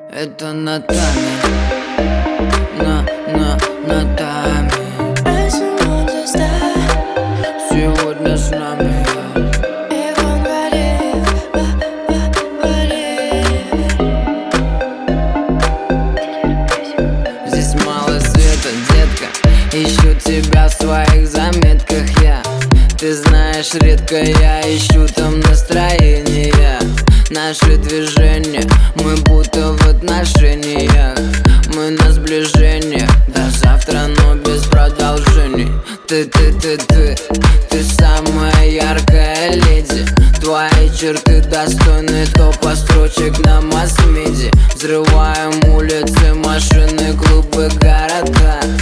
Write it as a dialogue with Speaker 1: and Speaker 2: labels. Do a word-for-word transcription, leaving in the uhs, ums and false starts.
Speaker 1: Это Натами, на, на, Натами. Сегодня с нами здесь мало света, детка. Ищу тебя в своих заметках я. Ты знаешь, редко я ищу там настроение. Наши движения, мы будто в отношениях. Мы на сближение, до завтра, но без продолжений. Ты, ты, ты, ты, ты самая яркая леди. Твои черты достойны топа строчек на масс-меди. Взрываем улицы, машины, клубы, города.